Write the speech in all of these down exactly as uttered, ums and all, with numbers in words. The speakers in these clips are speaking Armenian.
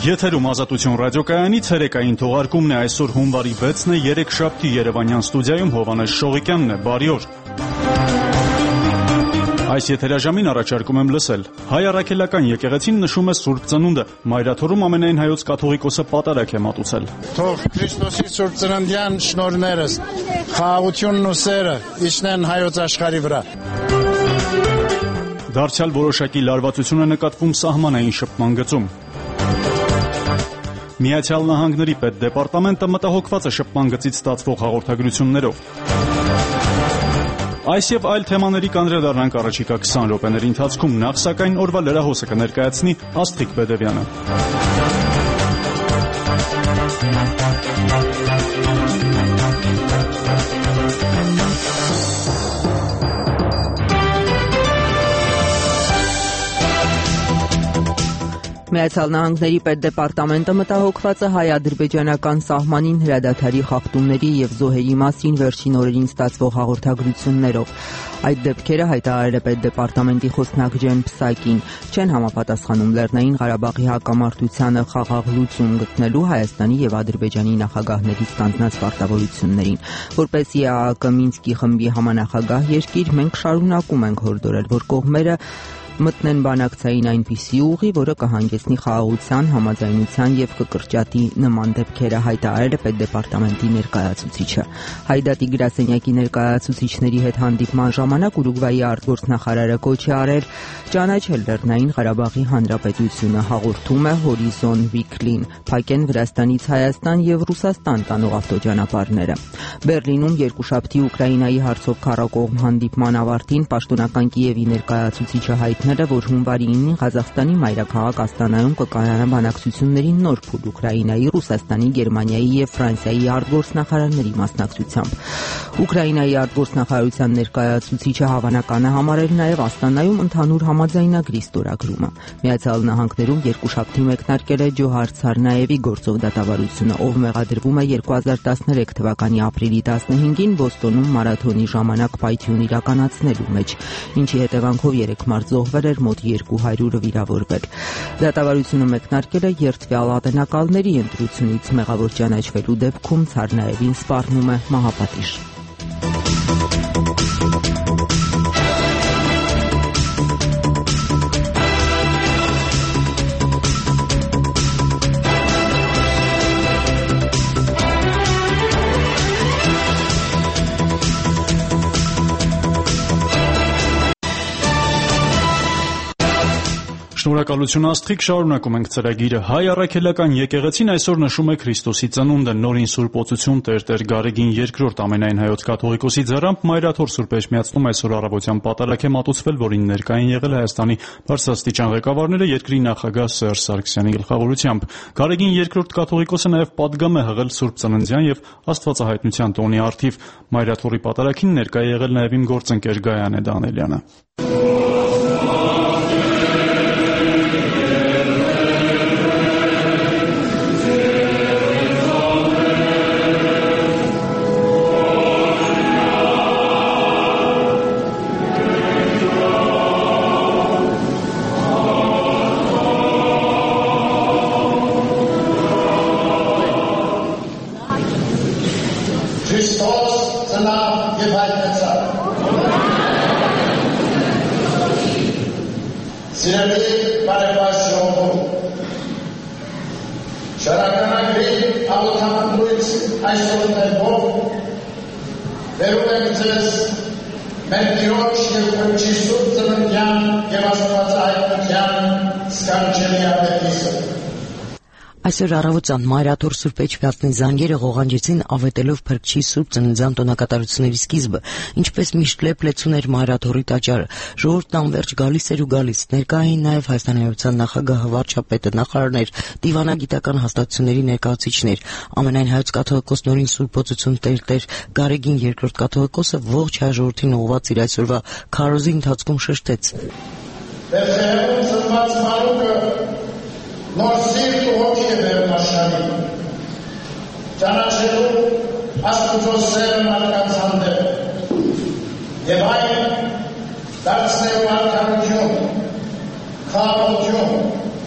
Եթերում Ազատություն ռադիոկայանի ցերեկային թողարկումն է, այսօր հունվարի վեցն է, երեքշաբթի Երևանյան ստուդիայում Հովհաննես Շողիկյանն է, բարի օր։ Այս եթերաժամին առաջարկում եմ լսել. Հայ առաքելական եկեղեցին նշում է Սուրբ Ծնունդը, Մայրաթորում ամենայն հայոց կաթողիկոսը պատարագ է մատուցել։ Թող Քրիստոսի Սուրբ Ծննդյան շնորհներս, խաղաղությունն ու սերը իջնեն հայոց աշխարհի վրա։ Դարձյալ որոշակի լարվածություն է նկատվում սահմանային շփման գծում։ Միացյալ Նահանգների պետդեպարտամենտը մտահոգված է շփման գծից ստացվող հաղորդագրություններով։ Այս եւ այլ թեմաների կանդրադառնանք առաջիկա քսան րոպեների ընթացքում, նախ սակայն օրվա լրահոսը կներկայացնի Աստղիկ Բեդևյանը։ Միացյալ Նահանգների պետդեպարտամենտը մտահոգված է հայ-ադրբեջանական սահմանին հրադադարի խախտումների եւ զոհերի մասին վերջին օրերին ստացվող հաղորդագրություններով։ Այդ դեպքերը, հայտարարել է պետդեպարտամենտի խոսնակ Ջեն Պսակին, չեն համապատասխանում Լեռնային Ղարաբաղի հակամարտությանը խաղաղ լուծում գտնելու Հայաստանի եւ Ադրբեջանի նախագահների ստանձնած պարտավորություններին։ Որպես ԵԱՀԿ Մինսկի խմբի համանախագահ երկիր, մենք շարունակում ենք հորդորել, որ կողմերը մտնեն բանակցային այնպիսի ուղի, որը կհանգեցնի խաղաղության, համաձայնության եւ կկրճատի նման դեպքերը, հայտարարել է պետդեպարտամենտի ներկայացուցիչը։ Հայդատի գրասենյակի ներկայացուցիչների հետ հանդիպման ժամանակ Ուրուգվայի արտգործնախարարը կոչ է արել ճանաչել Լեռնային Ղարաբաղի Հանրապետությունը, հաղորդում է Հորիզոն Վիկլին, փակեն Վրաստանից Հայաստան եւ Ռուսաստան տանող ավտոճանապարհները։ Բերլինում երկուշաբթի Ուկրաինայի հարցով քառակողմ հանդիպման ավարտին պաշտոնական Կիևի ներկայացուցիչը հայտ որ հունվարի ինին Ղազախստանի մայրաքաղաք Աստանայում կկայանա բանակցությունների նոր փուլ Ուկրաինայի, Ռուսաստանի, Գերմանիայի եւ Ֆրանսիայի արտգործնախարարների մասնակցությամբ։ Ուկրաինայի արտգործնախարարության ներկայացուցիչը հավանական է համարել նաեւ Աստանայում ընդհանուր համաձայնագրի ստորագրումը։ Միացյալ Նահանգներում երկուշաբթի մեկնարկել է Ջոհար Ցարնաևի գործող դատավարությունը, ով մեղադրվում է երկու հազար տասներեք թվականի ապրիլի տասնհինգին Բոստոնում մարաթոնի ժամանակ պայթյուն իրականացնելու մեջ, ինչի հետևանքով երեք մարդ զոհվել էր, մոտ երկու հարյուրը վիրավորվել։ Դատավարությունը մեկնարկել է երդվյալ ատենակալների ընտրությունից մեղավոր ճանաչվելու դեպքում Ցարնաևին սպառնում է մահապատիժ։ Շնորհակալություն Աստղիկ, շարունակում ենք ծրագիրը։ Հայ առաքելական եկեղեցին այսօր նշում է Քրիստոսի ծնունդը, նորին Սուրբ Օծություն Տեր-Տեր Գարեգին երկրորդ ամենայն հայոց կաթողիկոսի ձեռամբ Մայրաթոր Սուրբ Էջմիածնում այսօր առավոտյան պատարագ է մատուցվել, որին ներկա են եղել Հայաստանի բարձրաստիճան ղեկավարները երկրի նախագահ Սերժ Սարգսյանի գլխավորությամբ։ Գարեգին երկրորդ կաթողիկոսը նաև պատգամ է հղել Սուրբ Ծննդյան եւ Աստվածահայտնության տոնի առթիվ։ Մայրաթորի պատարագին ներկա է եղել նաև իմ գործընկեր Գայանե Դանելյանը։ Այսօր առավոտյան Մայրաթոր Սուրբ Էջմիածնի զանգերը ղողանջեցին ավետելով Փրկչի Սուրբ Ծննդյան տոնակատարությունների սկիզբը, ինչպես միշտ լեփ-լեցուն էր Մայրաթորի տաճարը։ Ժողովուրդն անվերջ գալիս էր ու գալիս։ Ներկա էին նաև Հայաստանի Հանրապետության նախագահը, վարչապետը, նախարարներ, դիվանագիտական հաստատությունների ներկայացուցիչներ։ Ամենայն հայոց կաթողիկոս նորին Սուրբ Օծություն Տեր-Տեր Գարեգին երկրորդ կաթողիկոսը ողջ հայ ժողովրդին ուղղված իր այսօրվա քարոզի ընթացքում շեշտեց. Նոր սիրտ ու հոգի է բերում աշխարհին, ճանաչելու Աստծո սերը մարդկանց հանդեպ, եւ այն դարձնելու արդարություն, խաղաղություն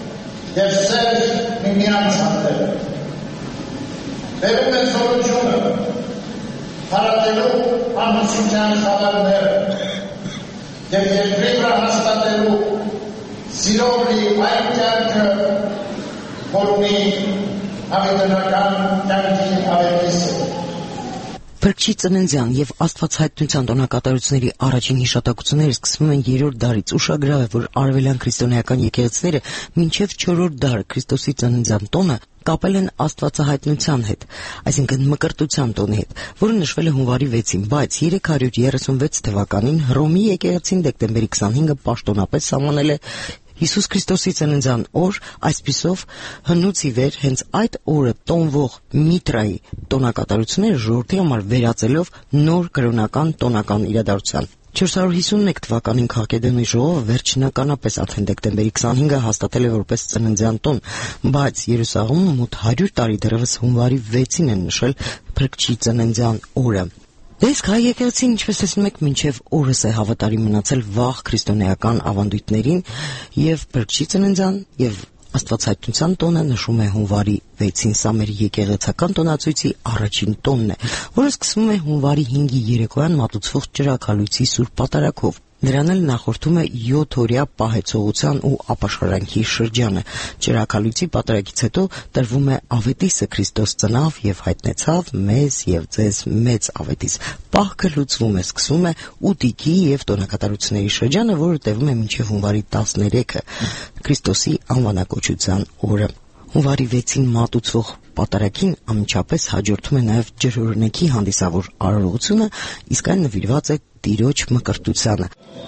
Եվ սեր միմյանց հանդեպ։ Բերում է զորությունը, հարատելու ամուսության խավարները և երկրի վրա հաստատելու սիրով լի այն կյանքը, որ ունի հավիտենական կյանքի ավետիսը։ Փրկչի ծննդյան եւ Աստվածհայտնության տոնակատարությունների առաջին հիշատակությունները սկսվում են երրորդ դարից։ Ուշագրավ է, որ արևելյան քրիստոնեական եկեղեցիները մինչև չորրորդ դար Քրիստոսի ծննդյան տոնը կապել են Աստվածահայտնության հետ, այսինքն մկրտության տոնի հետ, որը նշվել է հունվարի վեցին, բայց երեք հարյուր երեսունվեց թվականին Հռոմի եկեղեցին դեկտեմբերի քսանհինգը պաշտոնապես սահմանել է Հիսուս Քրիստոսի ծննդյան օր, այսպիսով հնուց ի վեր հենց այդ օրը տոնվող Միտրայի տոնակատարությունները ժողովրդի համար վերածելով նոր կրոնական տոնական իրադարձության։ չորս հարյուր հիսունմեկ թվականին Քալկեդոնի ժողովը վերջնականապես արդեն դեկտեմբերի քսանհինգը հաստատել է որպես ծննդյան տոն, բայց Երուսաղեմում մոտ հարյուր տարի դեռևս հունվարի վեցին են նշել Փրկչի ծննդյան օրը։ Դες հայ եկեղեցին, ինչպես տեսնում եք, մինչև օրս է հավատարիմ մնացել վաղ քրիստոնեական ավանդույթներին եւ Փրկչի ծննդյան եւ Աստվածհայտնության տոնը նշում է հունվարի վեցին։ Սա մեր եկեղեցական տոնացույցի առաջին տոնն է, որը սկսվում է հունվարի հինգի երեկոյան մատուցվող ճրագալույցի Սուրբ Պատարագով։ Նրան էլ նախորդում է յոթօրյա պահեցողության ու ապաշխարանքի շրջանը։ Ճրագալույցի պատարագից հետո տրվում է ավետիսը «Քրիստոս ծնավ եւ հայտնեցավ մեզ եւ ձեզ մեծ ավետիս»։ Պահքը լուծվում է, սկսվում է ուտիքի եւ տոնակատարությունների շրջանը, որը տևում է մինչեւ հունվարի տասներեքը, Քրիստոսի անվանակոչության օրը։ Հունվարի վեցին մատուցվող պատարագին անմիջապես հաջորդում է նաև ջրօրհնեքի հանդիսավոր արարողությունը, իսկ այն նվիրված է Տիրոջ մկրտությանը։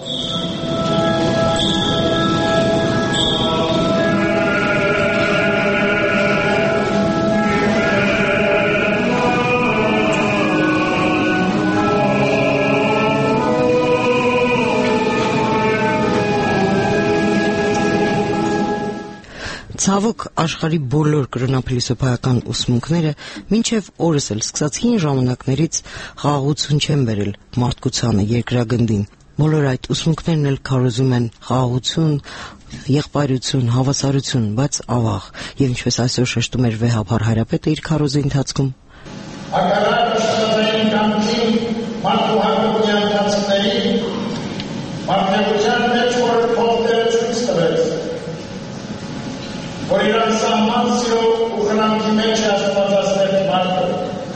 Ցավոք աշխարհի բոլոր կրոնափիլիսոփայական ուսմունքները մինչև օրս էլ սկսած հին ժամանակներից խաղաղություն չեն բերել մարդկությանը, երկրագնդին։ Բոլոր այդ ուսմունքներն էլ քարոզում են խաղաղություն, եղբայրություն, հավասարություն, բայց ավաղ, եւ ինչպես այսօր շեշտում էր Վեհափար Հայրապետը իր քարոզի ընթացքում, Ակարակ շտատային կամքին մարդու հակոբյան ընթացքների մարդեղության մեջ որ փոխները ցույց տվեց, որ իրան սահման սիրով ու խնամքի մեջ է աստվածասեր մարդը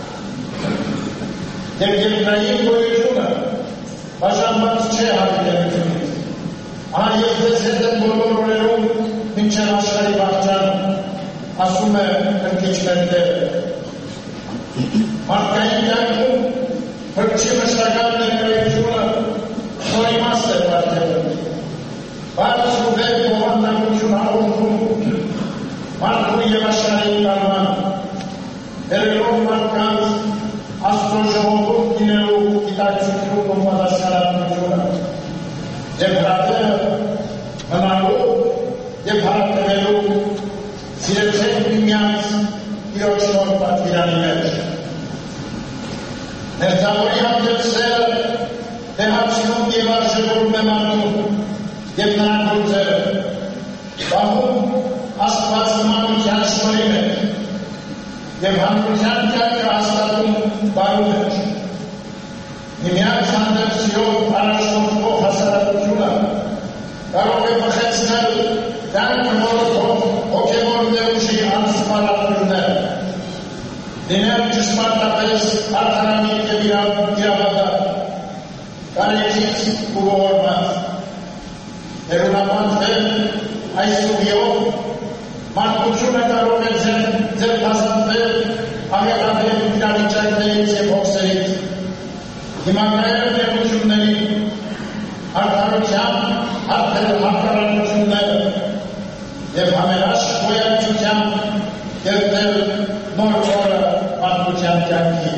և երկրային գոյությունը բաժանված չէ հավիտենությունից։ Ահա ես ձեզ հետ եմ բոլոր օրերում մինչև աշխարհի վախճանը, ասում է Փրկիչներ Տերը։ Մարդկային կյանքում Փրկչի մշտական ներկայությունը նորիմաստ է պարգևել։ Բարձր ու վեր բովանդակություն առողջում մարդու և աշխարհի կարման, բերելով մարդկանց Աստծո ժողովում լինելու գիտակցություն ու պատասխանատվությունը, և հրատերը մնալու և հարատևելու սիրեցեք միմյանց Տիրոջ նոր պատվիրանի մեջ։ Մերձավորի հանդեպ սերը դեղացնում և արժևորում է մարդուն և նրան գործերը, բահում Աստված նմանության շնորհի մեջ և հանրության կյանքը հաստատում բարու մեջ։ Միմյանց հանդեպ սիրով առաջնորդվող հասարակությունը կարող է մխեցնել կյանքը մորթող հոգևոր ներուժի անսպառավորներ, լինել ճշմարտապես արդարանիք և իրավատար, կարեկից ու ողորմած, հերունապանվել այս ուղիով մարդկությունը կարող է ձերբազատվել աղետաբեր իրավիճակներից և հոգսերից, հիմակայել նեղությունների, արդարության, արդել հակառակությունները և համերաշխ գոյակցությամբ կերտել նոր օրը մարդկության կյանքի։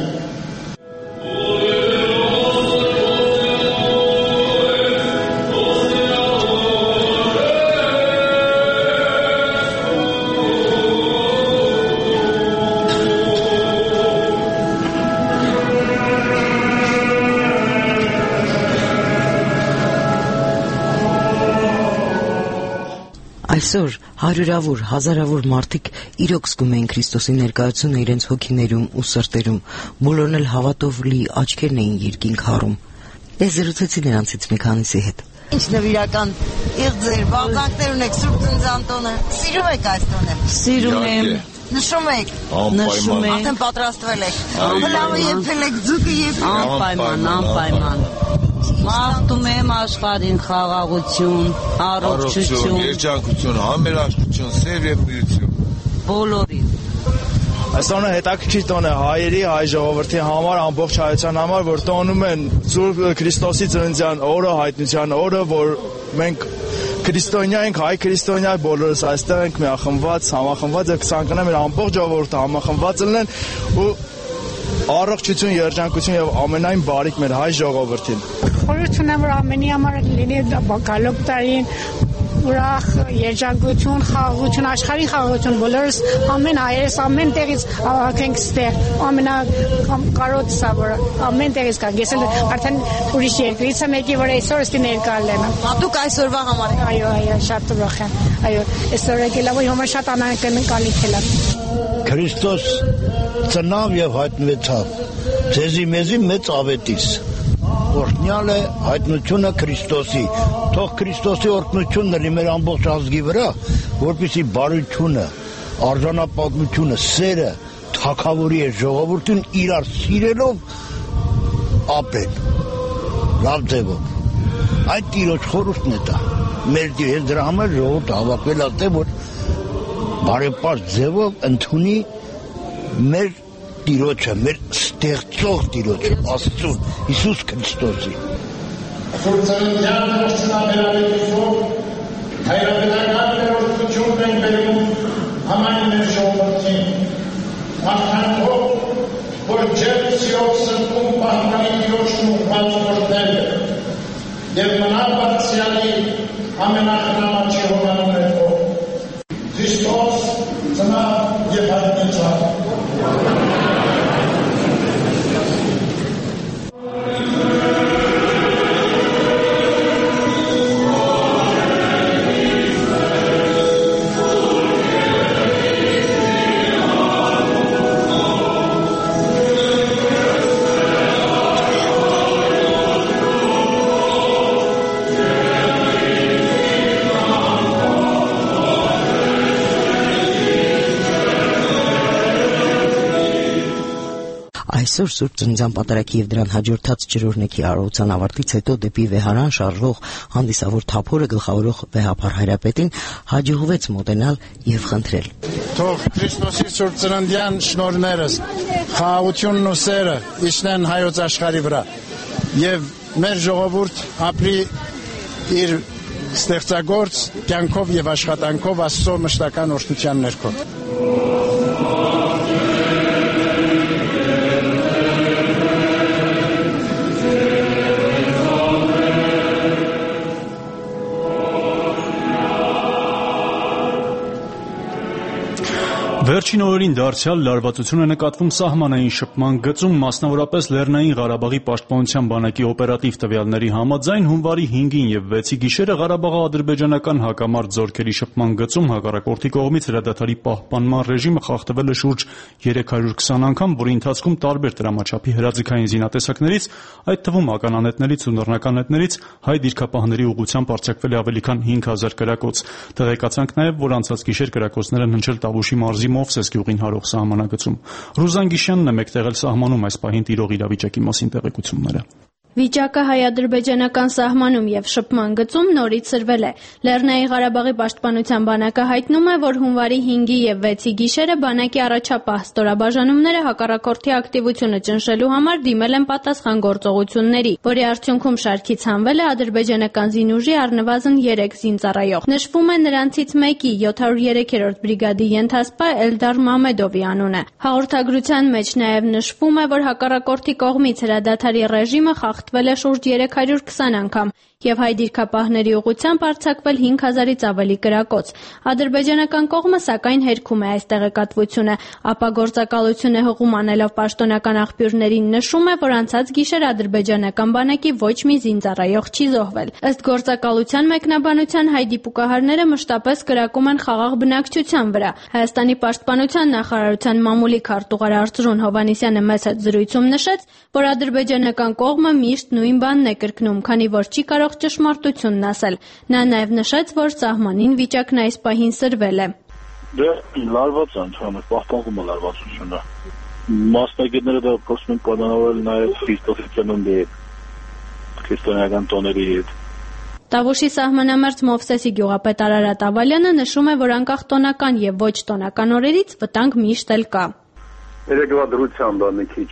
Այսօր հարյուրավոր, հազարավոր մարդիկ իրոք զգում են Քրիստոսի ներկայությունը իրենց հոգիներում ու սրտերում, բոլորն էլ հավատով լի աչքերն էին երկինք հառում։ Ես զրուցեցի նրանցից մի քանիսի հետ։ Ինչ նվիրական եղք ձեր բաղկանքներ ունեք Սուրբ Ծննդյան տոնը, սիրում եք այս տոնը։ Սիրում եմ։ Նշում եք, նշում եք, արդեն պատրաստվել եք։ Հլավը եփել եք, ձուկը եփել։ Անպայման, անպայման։ Մաղթում եմ աշխարհին խաղաղություն, առողջություն, երջանկություն, համերաշխություն, սեր եւ միություն։ Բոլորին։ Այս տոնը հետաքրքիր տոն է հայերի, հայ ժողովրդի համար, ամբողջ հայության համար, որ տոնում են Սուրբ Քրիստոսի ծննդյան օրը, հայտնության օրը, որ մենք քրիստոնյա ենք, հայ քրիստոնյա, բոլորս այստեղ ենք միախմբված, համախմբված եւ կցանկանամ մեր ամբողջ ժողովուրդը համախմբված լինեն ու առողջություն, երջանկություն եւ ամենայն բարիք մեր հայ ժողովրդին։ Խորհուրդ ունեմ, որ ամենի համար լինի բակալոկ տարին ուրախ, երջանկություն, խաղաղություն, աշխարհի խաղաղություն, բոլորս ամեն հայերս ամեն տեղից հավաքենք ստեղ, ամենակարոտը սա, որ ամեն տեղից կան, ես էլ արդեն ուրիշ երկրից եմ եկի, որ այսօր ստի ներկա լինեմ։ Դուք այսօրվա համար եք։ Այո, այո, շատ ուրախ եմ։ Այո, այսօր եկել եմ, որ շատ անակնկալիք է։ Քրիստոս ծնավ եւ հայտնվեցավ։ Ձեզի մեզի մեծ ավետիս։ Օրհնյալ է հայտնությունը Քրիստոսի։ Թող Քրիստոսի օրհնությունն լինի մեր ամբողջ ազգի վրա, որպեսզի բարությունը, արժանապատվությունը, սերը թագավորի է ժողովրդին իրար սիրելով ապրեն։ Լավ ձևով։ Այդ Տիրոջ խորհուրդն է դա։ Մեր դեր դրա համար ժողովուրդը հավաքվել է, որ բարեպաշտ ձևով ընդունի մեր Տիրոջը, մեր ստեղծող Տիրոջը, Աստծուն, Հիսուս Քրիստոսի։ Սուրբ Ծննդյան ողջունաբերությունով հայրաբերական ներողությունն ենք բերում համայն մեր ժողովրդին, մարդկանցով, որ ջերմ սիրով սրտում պահպանի Տիրոջն ուղղված գործել եւ մնա բարձրալի ամենախնամաչի հովանու ներքով։ Քրիստոս ծնավ եւ հայտնվեցավ։ Այսօր Սուրբ Ծննդյան պատարագի եւ դրան հաջորդած ջրօրհնեքի արարողության ավարտից հետո դեպի վեհարան շարժվող հանդիսավոր թափորը գլխավորող վեհապար հայրապետին հաջողվեց մոտենալ եւ խնդրել։ Թող Քրիստոսի Սուրբ Ծննդյան շնորհներս, խաղաղությունն ու սերը իջնեն հայոց աշխարհի վրա եւ մեր ժողովուրդ ապրի իր ստեղծագործ կյանքով եւ աշխատանքով Աստծո մշտական օրհնության ներքո։ Վերջին օրերին դարձյալ լարվածություն է նկատվում սահմանային շփման գծում, մասնավորապես Լեռնային Ղարաբաղի պաշտպանության բանակի օպերատիվ տվյալների համաձայն հունվարի հինգին եւ վեցի գիշերը Ղարաբաղի-ադրբեջանական հակամարտ զորքերի շփման գծում հակառակորդի կողմից հրադադարի պահպանման ռեժիմը խախտվել է շուրջ երեք հարյուր քսան անգամ, որի ընթացքում տարբեր դրամաչափի հրաձգային զինատեսակներից, այդ թվում ականանետներից ու նռնականետներից հայ դիրքապահների ուղղությամբ արձակվել է ավելի քան հինգ հազար կրակոց։ Տեղեկացանք նաեւ, որ անցած գիշեր կրակոցներ են հնչել Տավուշի մարզի Մովսես գյուղին հարող սահմանագծում։ Ռուզան Գիշյանն է մեկտեղել սահմանում այս պահին տիրող իրավիճակի մասին տեղեկությունները։ Վիճակը հայ-ադրբեջանական սահմանում եւ շփման գծում նորից սրվել է։ Լեռնային Ղարաբաղի պաշտպանության բանակը հայտնում է, որ հունվարի հինգի եւ վեցի գիշերը բանակի առաջապահ ստորաբաժանումները հակառակորդի ակտիվությունը ճնշելու համար դիմել են պատասխան գործողությունների, որի արդյունքում շարքից հանվել է ադրբեջանական զինուժի առնվազն երեք զինծառայող։ Նշվում է նրանցից մեկի յոթ հարյուր երեք բրիգադի ենթասպա Էլդար Մամեդովի անունը։ Հաղորդագրության մեջ նաեւ նշվում է, որ հակառակորդի կողմից հրադադարի ռեժիմը խախտվել է շուրջ երեք հարյուր քսան անգամ, եւ հայ դիրքապահների ուղղությամբ արձակվել հինգ հազարից ավելի կրակոց։ Ադրբեջանական կողմը սակայն հերքում է այս տեղեկատվությունը, ապա գործակալությունը հղում անելով պաշտոնական աղբյուրներին նշում է, որ անցած գիշեր ադրբեջանական բանակի ոչ մի զինծառայող չի զոհվել։ Ըստ գործակալության մեկնաբանության հայ դիպուկահարները մշտապես կրակում են խաղաղ բնակչության վրա։ Հայաստանի պաշտպանության նախարարության մամուլի քարտուղար Արծրուն Հովհաննիսյանը մեծ հետ զրույցում նշեց, որ ադրբեջանական կողմը միշտ նույն բանն է կրկնում, քանի որ չի կարող ճշմարտությունն ասել։ Նա նաև նշեց, որ սահմանին վիճակն այս պահին սրվել է։ Դե լարված են, թվում է, պահպանվում է լարվածությունը։ Մասնագետները դա փորձում են պայմանավորել նաև Քրիստոսի ծնունդի հետ, քրիստոնեական տոների հետ։ Տավուշի սահմանամերձ Մովսեսի գյուղապետ Արարատ Ավալյանը նշում է, որ անկախ տոնական եւ ոչ տոնական օրերից վտանգ միշտ էլ կա։ Երեկվա դրությամբ մի քիչ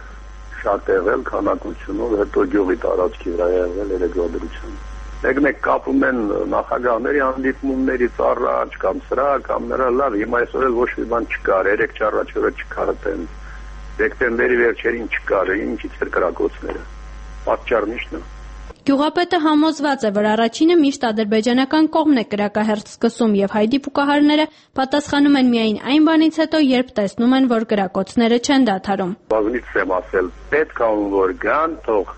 շատ եղել քանակությունով, հետո գյուղի տարածքի վրա եղել երեկվա դրությամբ։ Մեկ-մեկ կապում են նախագահների հանդիպումներից առաջ կամ սրա կամ նրա լավ, հիմա այսօր էլ ոչ մի բան չկար, երեք չառաջ օրը չկար այդտեղ։ Դեկտեմբերի վերջերին չկար, ինչից էր կրակոցները։ Պատճառն ի՞նչն է։ Գյուղապետը համոզված է, որ առաջինը միշտ ադրբեջանական կողմն է կրակահերթ սկսում եւ հայ դիպուկահարները պատասխանում են միայն այն բանից հետո, երբ տեսնում են, որ կրակոցները չեն դադարում։ Բազմից եմ ասել, պետք է որ գան, թող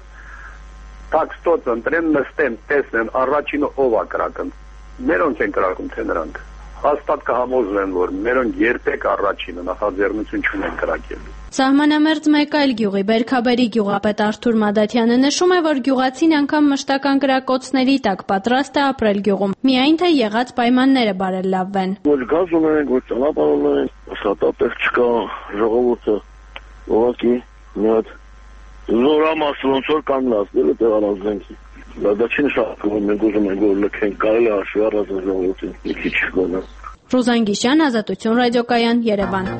տաքստոց ընտրեն, նստեն, տեսնեն առաջինը ով է կրակն։ Մերոնք են կրակում, թե նրանք։ Հաստատ կհամոզվեն, որ մերոնք երբեք առաջինը նախաձեռնություն չունեն կրակելու։ Սահմանամերձ մեկ այլ գյուղի Բերքաբերի գյուղապետ Արթուր Մադաթյանը նշում է, որ գյուղացին անգամ մշտական կրակոցների տակ պատրաստ է ապրել գյուղում, միայն թե եղած պայմանները բարելավվեն։ Ոչ գազ ունենք, ոչ ճանապարհ ունենք, աշխատատեղ չկա, ժողովուրդը ուղղակի մի հատ զորամաս ոնց որ կանգնացել է տեղանազենքի։ Դա չի նշանակում, որ մենք ուզում ենք որ լքենք, կարելի է հաշվի առած ժողովրդին մի քիչ գոնա։ Ռուզան Գիշյան, Ազատություն ռադիոկայան, Երևան։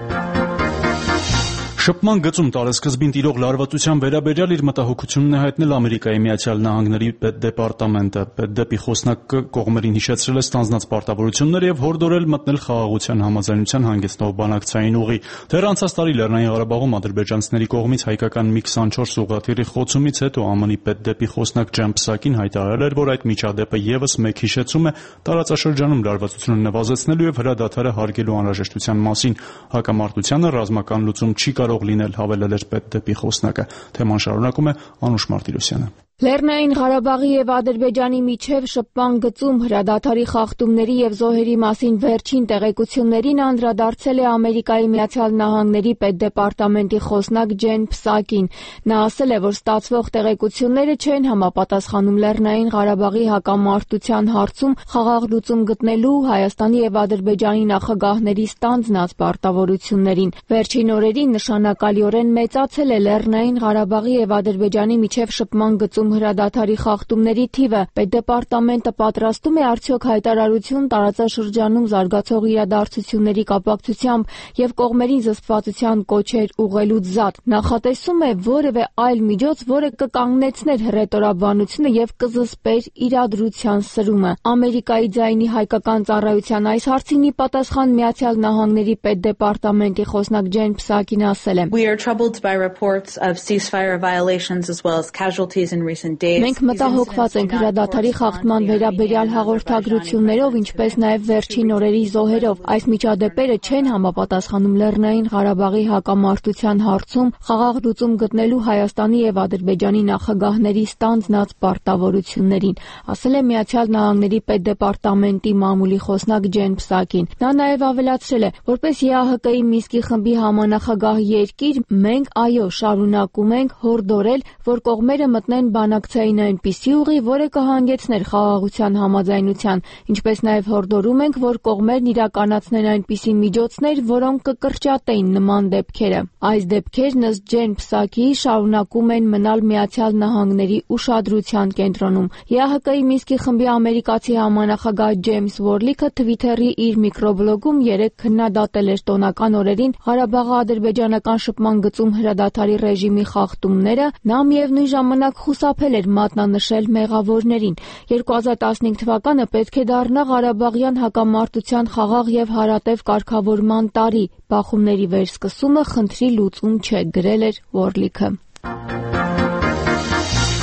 Շփման գծում տարեսկզբին տիրող լարվածության վերաբերյալ իր մտահոգությունն է հայտնել Ամերիկայի Միացյալ Նահանգների պետդեպարտամենտը։ Պետդեպի խոսնակը կողմերին հիշեցրել է ստանձնած պարտավորությունները եւ հորդորել մտնել խաղաղության համաձայնության հանգեցնող բանակցային ուղի։ Դեռ անցած տարի Լեռնային Ղարաբաղում ադրբեջանցիների կողմից հայկական մի քսանչորս ուղղաթիռի խոցումից հետո ԱՄՆ-ի պետդեպի խոսնակ Ջեն Պսակին հայտարարել էր, որ այդ միջադեպը եւս մեկ հիշեցում է տարածաշրջանում լարվածությունը նվազեցնելու եւ հրադադարը հարգելու անհրաժեշտության մասին։ Հակամարտությանը ռազմական լուծում չի կարող լինել, հավելել էր պետդեպի խոսնակը։ Թեման շարունակում է Անուշ Մարտիրոսյանը։ Լեռնային Ղարաբաղի եւ Ադրբեջանի միջև շփման գծում հրադադարի խախտումների եւ զոհերի մասին վերջին տեղեկություններին անդրադարձել է Ամերիկայի Միացյալ Նահանգների պետդեպարտամենտի խոսնակ Ջեն Պսակին։ Նա ասել է, որ ստացվող տեղեկությունները չեն համապատասխանում Լեռնային Ղարաբաղի հակամարտության հարցում խաղաղ լուծում գտնելու Հայաստանի եւ Ադրբեջանի նախագահների ստանձնած պարտավորություններին։ Վերջին օրերին նշանակալիորեն մեծացել է Լեռնային Ղարաբաղի եւ Ադրբեջանի միջև շփման գծում հրադադարի խախտումների թիվը։ Պետդեպարտամենտը պատրաստում է արդյոք հայտարարություն տարածաշրջանում զարգացող իրադարձությունների կապակցությամբ եւ կողմերին զսպվածության կոչեր ուղղելուց զատ։ Նախատեսում է որևէ այլ միջոց, որը կկանգնեցներ հռետորաբանությունը եւ կզսպեր իրադրության սրումը։ Ամերիկայի ձայնի հայկական ծառայության այս հարցին ի պատասխան Միացյալ Նահանգների պետդեպարտամենտի խոսնակ Ջեն Պսակին ասել է. We are troubled by reports of ceasefire violations as well as casualties in Մենք մտահոգված ենք հրադադարի խախտման վերաբերյալ հաղորդագրություններով, ինչպես նաև վերջին օրերի զոհերով։ Այս միջադեպերը չեն համապատասխանում Լեռնային Ղարաբաղի հակամարտության հարցում խաղաղ լուծում գտնելու Հայաստանի եւ Ադրբեջանի նախագահների ստանձնած պարտավորություններին, ասել է Միացյալ Նահանգների պետդեպարտամենտի մամուլի խոսնակ Ջեն Պսակին։ Նա նաև ավելացրել է, որպես ԵԱՀԿ-ի Մինսկի խմբի համանախագահ երկիր, մենք այո շարունակում ենք հորդորել, որ կողմերը մտնեն բանակցային այնպիսի ուղի, որը կհանգեցներ խաղաղության համաձայնության, ինչպես նաև հորդորում ենք, որ կողմերն իրականացնեն այնպիսի միջոցներ, որոնք կկրճատեին նման դեպքերը։ Այս դեպքերն ըստ Ջեն Պսակի շարունակում են մնալ Միացյալ Նահանգների ուշադրության կենտրոնում։ ԵԱՀԿ-ի Մինսկի խմբի ամերիկացի համանախագահ Ջեյմս Վորլիքը Թվիթերի իր միկրոբլոգում երեկ քննադատել էր տոնական օրերին Ղարաբաղի ադրբեջանական շփման գծում հրադադարի ռեժիմի խախտումները, նա միևնույն ժամանակ խուսափել էր մատնանշել մեղավորներին։ երկու հազար տասնհինգ թվականը պետք է դառնա Ղարաբաղյան հակամարտության խաղաղ եւ հարատև կարգավորման տարի։ Բախումների վերսկսումը խնդրի լուծում չէ, գրել էր Վորլիքը։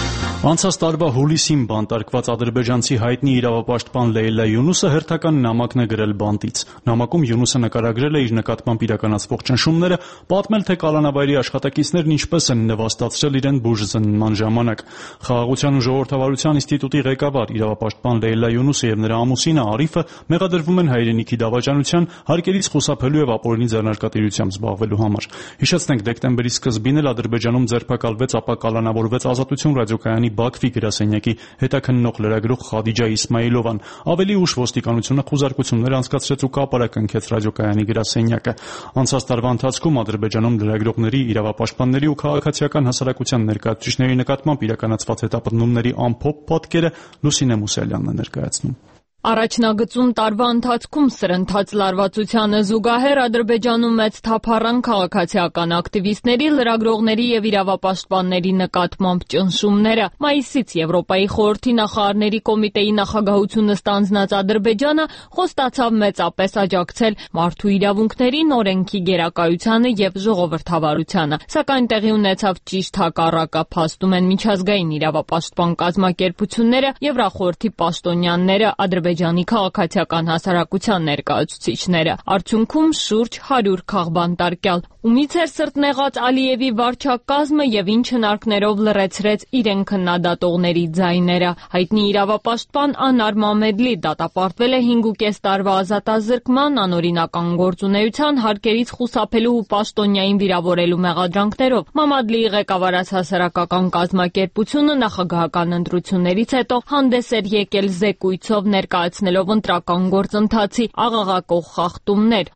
Անցած տարվա հուլիսին բանտարկված ադրբեջանցի հայտնի իրավապաշտպան Լեյլա Յունուսը հերթական նամակն է գրել բանտից։ Նամակում Յունուսը նկարագրել է իր նկատմամբ իրականացվող ճնշումները, պատմել, թե կալանավայրի աշխատակիցներն ինչպես են նվաստացրել իրեն բուժզննման ժամանակ։ Խաղաղության ու ժողովրդավարության ինստիտուտի ղեկավար իրավապաշտպան Լեյլա Յունուսը եւ նրա ամուսինը Արիֆը մեղադրվում են հայրենիքի դավաճանության, հարկերից խուսափելու եւ ապօրինի ձեռնարկատիրությամբ զբաղվելու համար։ Հիշեցնենք, դեկտեմբերի սկզբին էլ Ադրբեջանում ձերբակալվեց, ապա կալանավորվեց Ազատություն ռադիոկայանի Բաքվի գրասենյակի հետաքննող լրագրող Խադիջա Իսմայիլովան։ Ավելի ուշ ոստիկանությունը խուզարկություններ անցկացրեց ու կապարակնքեց ռադիոկայանի գրասենյակը։ Անցած տարվա ընթացքում Ադրբեջանում լրագրողների, իրավապաշտպանների ու քաղաքացիական հասարակության ներկայացուցիչների նկատմամբ իրականացված հետապնդումների ամփոփ պատկերը Լուսինե Մուսալյանն է ներկայացնում։ Առաջնագծում տարվա ընթացքում սրընթաց լարվածությանը զուգահեռ Ադրբեջանում մեծ թափառան քաղաքացիական ակտիվիստների, լրագրողների եւ իրավապաշտպանների նկատմամբ ճնշումները։ Մայիսից Եվրոպայի խորհրդի նախարարների կոմիտեի նախագահությունը ստանձնած Ադրբեջանը խոստացավ մեծապես աջակցել մարդու իրավունքներին, օրենքի գերակայությանը եւ ժողովրդավարությանը։ Սակայն տեղի ունեցավ ճիշտ հակառակը, փաստում են միջազգային իրավապաշտպան կազմակերպությունները, Եվրախորհրդի պաշտոնյաները, Ադրբեջանի քաղաքացիական հասարակության ներկայացուցիչները։ Արդյունքում շուրջ հարյուր քաղբանտարկյալ։ Ումից էր սրտնեղած Ալիևի վարչակազմը եւ ինչ հնարքներով լռեցրեց իրեն քննադատողների ձայները։ Հայտնի իրավապաշտպան Անար Մամեդլի դատապարտվել է հինգուկես տարվա ազատազրկման, անօրինական գործունեության, հարկերից խուսափելու ու պաշտոնյային վիրավորելու մեղադրանքներով։ Մամադլիի ղեկավարած հասարակական կազմակերպությունը նախագահական ընտրություններից հետո հանդես էր եկել զեկույցով, ներկայացնելով ընտրական գործընթացի աղաղակող խախտումներ։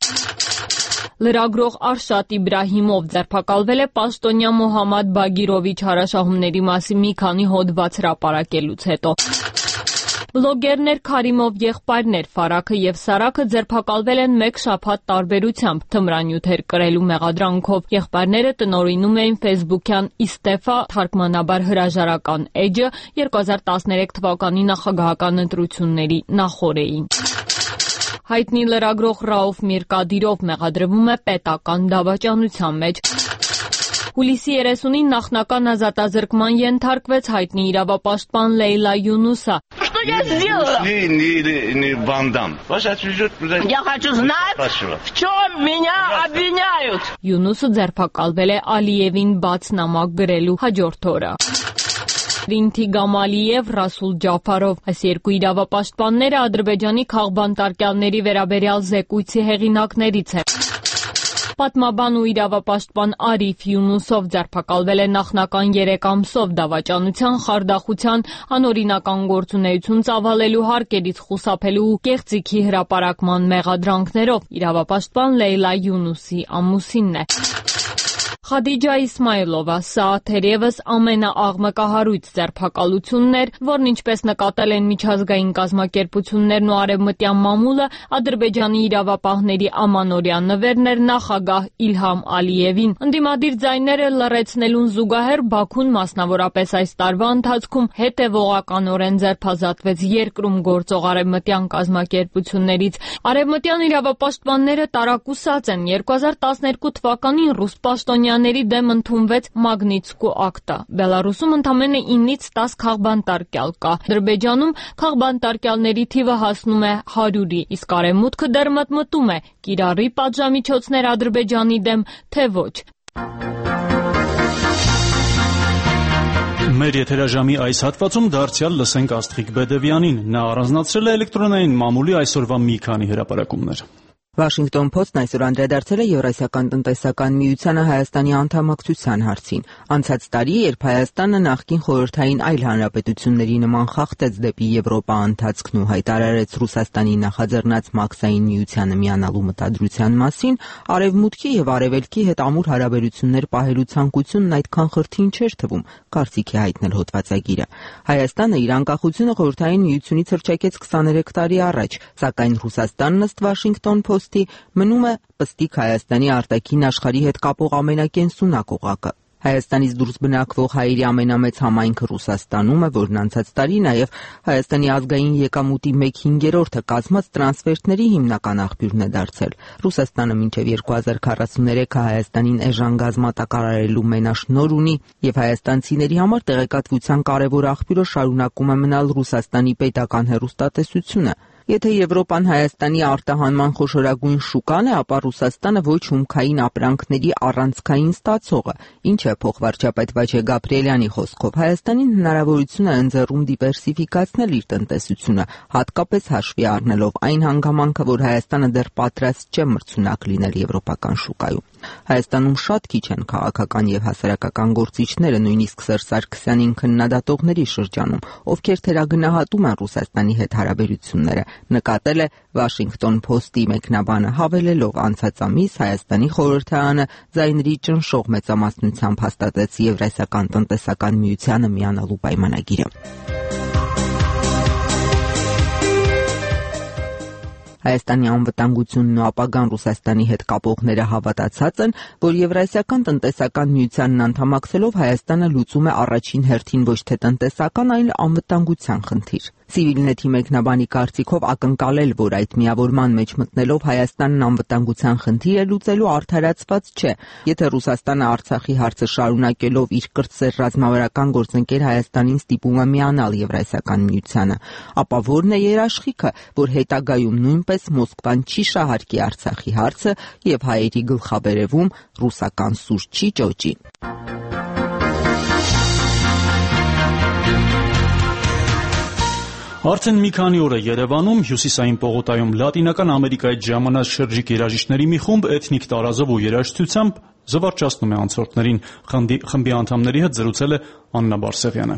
Լրագրող Արշատ Իբրահիմով ձերբակալվել է պաշտոնյա Մոհամմադ Բագիրովի չարաշահումների մասին մի քանի հոդված հրապարակելուց հետո։ Բլոգերներ Քարիմով եղբայրներ Ֆարաքը եւ Սարաքը ձերբակալվել են մեկ շաբաթ տարբերությամբ թմրանյութեր կրելու մեղադրանքով։ Եղբայրները տնօրինում էին ֆեյսբուքյան Իստեֆա թարգմանաբար հրաժարական էջը երկու հազար տասներեք թվականի նախագահական ընտրությունների նախօրեին։ Հայտնի լրագրող Ռաուֆ Միրկադիրով մեղադրվում է պետական դավաճանության մեջ։ Հուլիսի երեսունին նախնական ազատազրկման ենթարկվեց հայտնի իրավապաշտպան Լեյլա Յունուսը։ Я сделала? Не, не, не бандам. Я хочу знать, в чем меня обвиняют. Յունուսը ձերբակալվել է Ալիևին բաց նամակ գրելու հաջորդ օրը։ Ինթիգամ Ալիև, Ռասուլ Ջաֆարով, այս երկու իրավապաշտպանները Ադրբեջանի քաղբանտարկյալների վերաբերյալ զեկույցի հեղինակներից է։ Պատմաբան ու իրավապաշտպան Արիֆ Յունուսով ձերբակալվել է նախնական երեք ամսով դավաճանության, խարդախության, անօրինական գործունեություն ծավալելու, հարկերից խուսափելու ու կեղծիքի հրապարակման մեղադրանքներով։ Իրավապաշտպան Լեյլա Յունուսի ամուսինն է։ Խադիջա Իսմայիլովա սա թերևս ամենաաղմկահարույց ձերբակալությունն էր, որն ինչպես նկատել են միջազգային կազմակերպություններն ու արևմտյան մամուլը, Ադրբեջանի իրավապահների ամանորյա նվերն էր նախագահ Իլհամ Ալիևին։ Ընդդիմադիր ձայները լռեցնելուն զուգահեռ Բաքուն մասնավորապես այս տարվա ընթացքում հետևողականորեն ձերբազատվեց երկրում գործող արևմտյան կազմակերպություններից։ Արևմտյան իրավապաշտպանները տարակուսած են երկու հազար տասներկու թվականին ռուս պաշտոնյա ների դեմ ընդունվեց Մագնիտսկու ակտը։ Բելարուսում ընդամենը ինից տաս քաղբանտարկյալ կա։ Ադրբեջանում քաղբանտարկյալների թիվը հասնում է հարյուրի, իսկ արևմուտքը դեռ մտմտում է՝ կիրառի պատժամիջոցներ Ադրբեջանի դեմ, թե ոչ։ Մեր եթերաժամի այս հատվածում դարձյալ լսենք Աստղիկ Բեդևյանին։ Նա առանձնացրել է էլեկտրոնային մամուլի այսօրվա մի քանի հրապարակումներ։ Վաշինգտոն Փոսթն այսօր անդրադարձել է Եվրասիական տնտեսական միությանը Հայաստանի անդամակցության հարցին։ Անցած տարի, երբ Հայաստանը նախկին խորհրդային այլ հանրապետությունների նման խախտեց դեպի Եվրոպա ընթացքն ու հայտարարեց Ռուսաստանի նախաձեռնած մաքսային միությանը միանալու մտադրության մասին, Արևմուտքի եւ Արևելքի հետ ամուր հարաբերություններ պահելու ցանկությունն այդքան խրթին չէր թվում, կարծիքի հայտնել հոդվածագիրը։ Հայաստանը իր անկախությունը խորհրդային միությունից հռչակեց քսաներեք տարի առաջ, սակայն Ռուսաստանն ըստ Վաշինգտոն Փոստի մնում է պստիկ Հայաստանի արտաքին աշխարհի հետ կապող ամենակենսունակ օղակը։ Հայաստանից դուրս բնակվող հայերի ամենամեծ համայնքը Ռուսաստանում է, որն անցած տարի նաև Հայաստանի ազգային եկամուտի մեկ հինգերորդը կազմած տրանսֆերտների հիմնական աղբյուրն է դարձել։ Ռուսաստանը մինչև երկու հազար քառասուներեքը Հայաստանին էժան գազ մատակարարելու մենաշնորհ ունի եւ հայաստանցիների համար տեղեկատվության կարևոր աղբյուրը շարունակում է մնալ Ռուսաստանի պետական հեռուստատեսությունը։ Եթե Եվրոպան Հայաստանի արտահանման խոշորագույն շուկան է, ապա Ռուսաստանը ոչ հումքային ապրանքների առանցքային ստացողը, ինչը փոխվարչապետ Վաչե Գաբրիելյանի խոսքով Հայաստանին հնարավորություն է ընձեռում դիվերսիֆիկացնել իր տնտեսությունը, հատկապես հաշվի առնելով այն հանգամանքը, որ Հայաստանը դեռ պատրաստ չէ մրցունակ լինել եվրոպական շուկայում։ Հայաստանում շատ քիչ են քաղաքական եւ հասարակական գործիչները, նույնիսկ Սերժ Սարգսյանին քննադատողների շրջանում, ովքեր թերագնահատում են Ռուսաստանի հետ հարաբերությունները, նկատել է Washington Post-ի մեկնաբանը, հավելելով անցած ամիս Հայաստանի խորհրդարանը ձայների ճնշող մեծամասնությամբ հաստատեց Եվրասիական տնտեսական միությանը միանալու պայմանագիրը։ Հայաստանի անվտանգությունն ու ապագան Ռուսաստանի հետ կապողները հավատացած են, որ Եվրասիական տնտեսական միությանն անդամակցելով Հայաստանը լուծում է առաջին հերթին ոչ թե տնտեսական, այլ անվտանգության խնդիր։ Civilnet-ի մեկնաբանի կարծիքով ակնկալել, որ այդ միավորման մեջ մտնելով Հայաստանն անվտանգության խնդիր է լուծելու արդարացված չէ։ Եթե Ռուսաստանը Արցախի հարցը շարունակելով իր կրտսեր ռազմավարական գործընկեր Հայաստանին ստիպում է միանալ Եվրասիական միությանը, ապա ո՞րն է երաշխիքը, որ հետագայում նույնպես Մոսկվան չի շահարկի Արցախի հարցը եւ հայերի գլխաբերեվում ռուսական սուր չի ճոճի։ Արդեն մի քանի օր է Երևանում, Հյուսիսային պողոտայում Լատինական Ամերիկայից ժամանած շրջիկ երաժիշտների մի խումբ էթնիկ տարազով ու երաժշտությամբ զվարճացնում է անցորդներին։ Խմբի անդամների հետ զրուցել է Աննա Բարսեղյանը։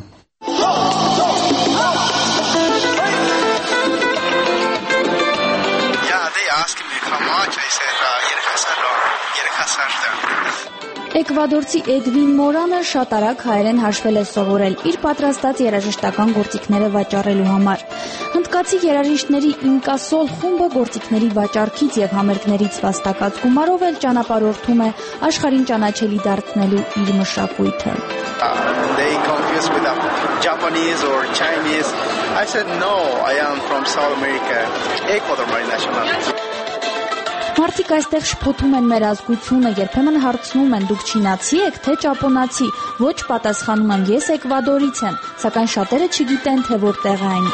Էկվադորցի Էդվին Մորանը շատ արագ հայերեն հաշվել է սովորել իր պատրաստած երաժշտական գործիքները վաճառելու համար։ Հնդկացի երաժիշտների Ինկասոլ խումբը գործիքների վաճառքից եւ համերգներից վաստակած գումարով էլ ճանապարհորդում է աշխարհին ճանաչելի դարձնելու իր մշակույթը։ They confused with Japanese or Chinese. I said no, I am from South America. Ecuador my nationality. Մարդիկ այստեղ շփոթում են մեր ազգությունը, երբեմն հարցնում են՝ դուք չինացի եք, թե ճապոնացի։ Ոչ, պատասխանում եմ՝ ես Էկվադորից եմ, սակայն շատերը չգիտեն, թե որտեղ այն։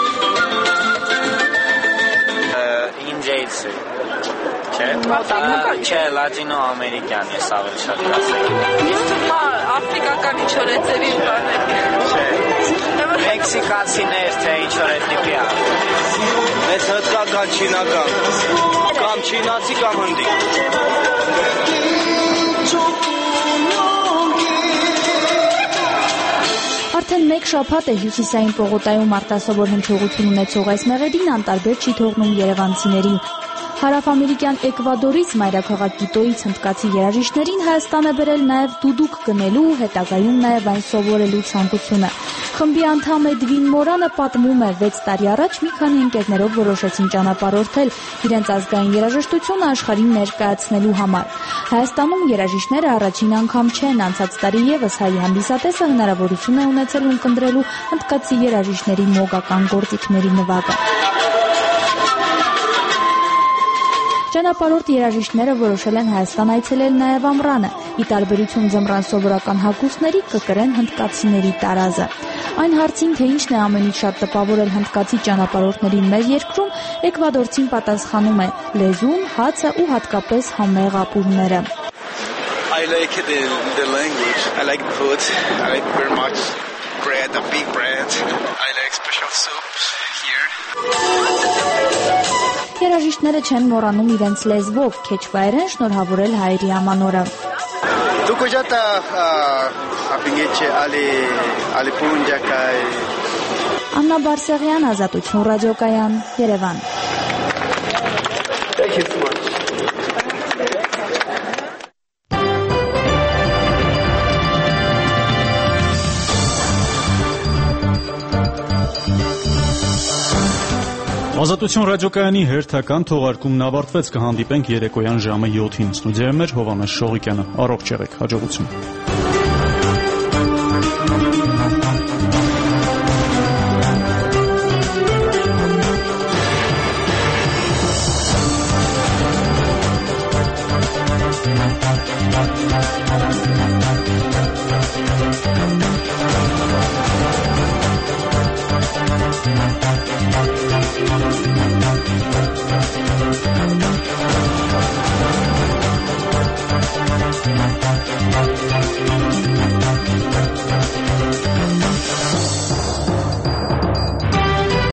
Ինջեյցի։ Չէ, չէ, լատինո ամերիկյան ես ավելի շատ կասեմ։ Ես թվում է աֆրիկական ինչ-որ էծերի բաներ։ Չէ։ Մեքսիկացիներ, թե ինչ-որ էթնիկի է։ Մեծ հնդկական, չինական, կամ չինացի, կամ հնդիկ։ Արդեն մեկ շաբաթ է Հյուսիսային պողոտայում արտասովոր հնչողություն ունեցող այս մեղեդին անտարբեր չի թողնում երևանցիներին։ Հարավամերիկյան Էկվադորից մայրաքաղաք Կիտոյից հնդկացի երաժիշտներին Հայաստան է բերել նաև դուդուկ գնելու, հետագայում նաև այն սովորելու ցանկությունը։ Խմբի անդամ Էդվին Մորանը պատմում է, վեց տարի առաջ մի քանի ընկերներով որոշեցին ճանապարհորդել իրենց ազգային երաժշտությունը աշխարհին ներկայացնելու համար։ Հայաստանում երաժիշտները առաջին անգամ չեն, անցած տարի եւս հայ հանդիսատեսը հնարավորություն է ունեցել ունկնդրելու հնդկացի երաժիշտների մոգական գործիքների նվագը։ Ճանապարհորդ երաժիշտները որոշել են Հայաստան այցելել նաև ամռանը, ի տարբերություն ձմռան սովորական հագուստների կկրեն հնդկացիների տարազը։ Այն հարցին, թե ինչն է ամենից շատ տպավորել հնդկացի ճանապարհորդներին մեր երկրում, էկվադորցին պատասխանում է՝ լեզուն, հացը ու հատկապես համեղ ապուրները։ I like the, the language, I like food, I like very much bread, a big bread, I like special soups here. Երաժիշտները չեն մոռանում իրենց լեզվով քեչվայերեն շնորհավորել հայերի ամանորը։ Դուք ուժատա ապինգեչե ալի ալի պունջակայ Աննա Բարսեղյան, Ազատություն ռադիոկայան, Երևան։ Thank you so much. Ազատություն ռադիոկայանի հերթական թողարկումն ավարտվեց, կհանդիպենք երեկոյան ժամը յոթին։ Ստուդիայում էր Հովհաննես Շողիկյանը։ Առողջ եղեք, հաջողություն։